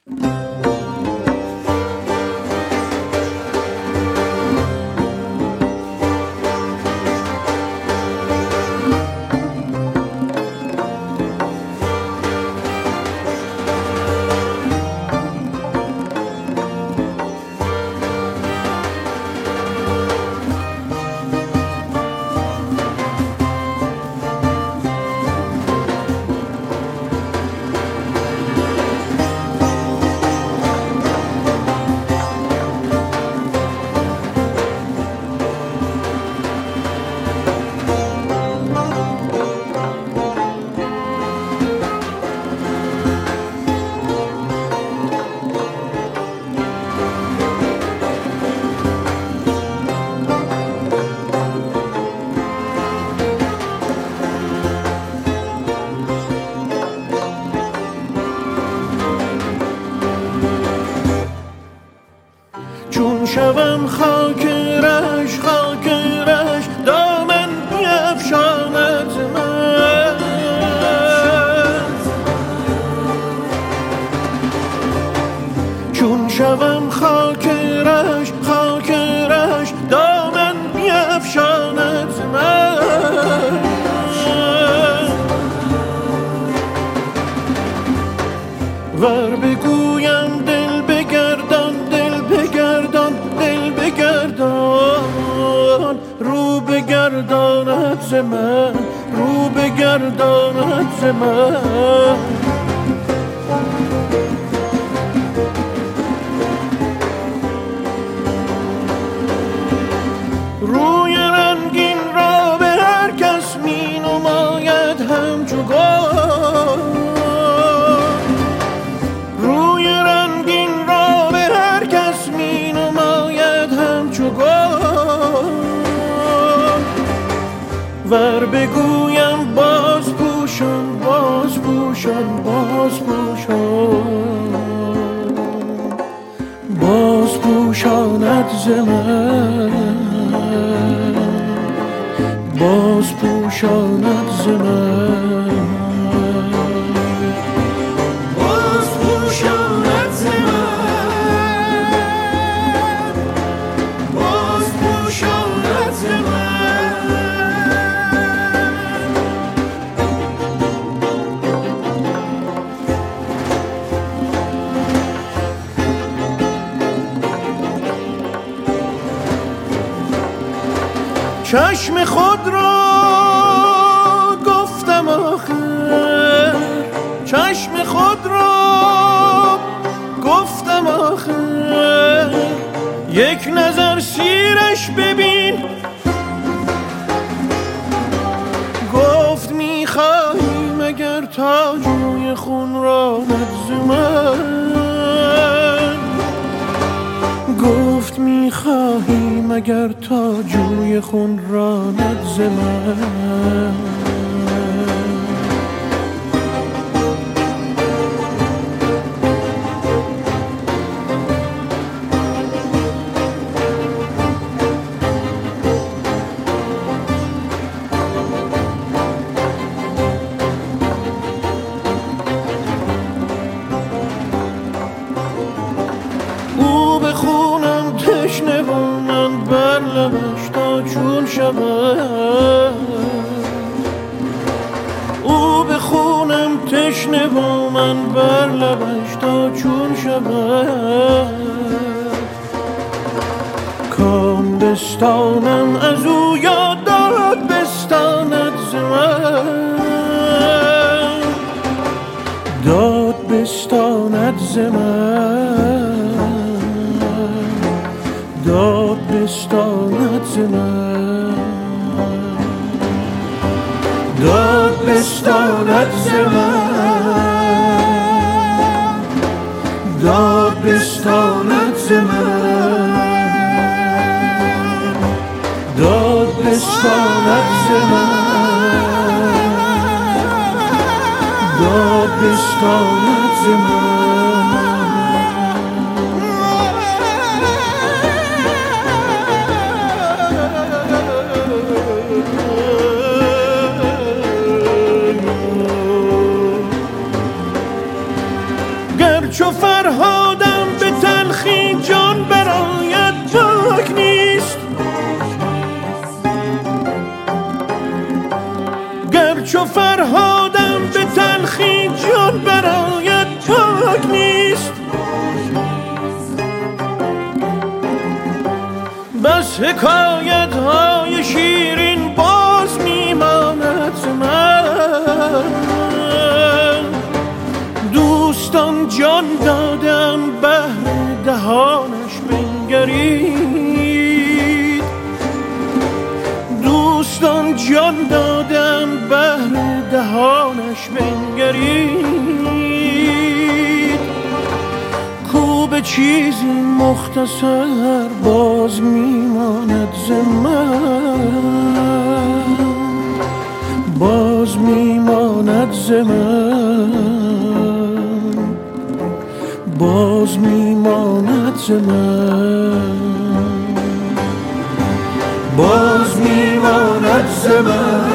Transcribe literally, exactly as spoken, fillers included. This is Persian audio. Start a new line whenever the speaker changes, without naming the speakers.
چون شوم خاک رش خاک رش دامن بیفشاند من چون شوم خاک رش خاک رش دامن بیفشاند من ور بگویم دل بگردان دل بگردان دل بگردان رو بگرداند ز من رو بگرداند ز من روی رنگین را به هر کس می نماید همچو گل روی رنگین را به هر کس می نماید همچو گل ور بگویم باز پوشان باز پوشان باز پوشان باز پوشاند ز من باز پوشاند ز من باز پوشاند ز من باز پوشاند ز من چشم خود را گفتم آخر چشم خود را گفتم آخر یک نظر سیرش ببین گفت میخوایی مگر تا جوی خون را ز من گفت میخواهی مگر تا جوی خون راند ز من تشنه و من بر لبش تا چون شود او به خونم تشنه و من بر لبش تا چون شود کام بستانم از او یا داد بستاند ز من داد بستاند ز من داد بستاند ز من داد بستاند ز من داد بستاند ز من داد بستاند ز من داد بستاند ز من گر گرچه فرهادم به تلخی جان برایت پاک نیست، گرچه فرهادم به تلخی جان برایت پاک نیست. بس حکایت های شیرین باز میماند ز من، دوستان جان دادم بهر دهانش بنگرید، دوستان جان دادم بهر دهانش بنگرید. کو به چیزی مختصر باز میماند ز من، باز میماند ز من، باز میماند ز من، باز میماند ز من.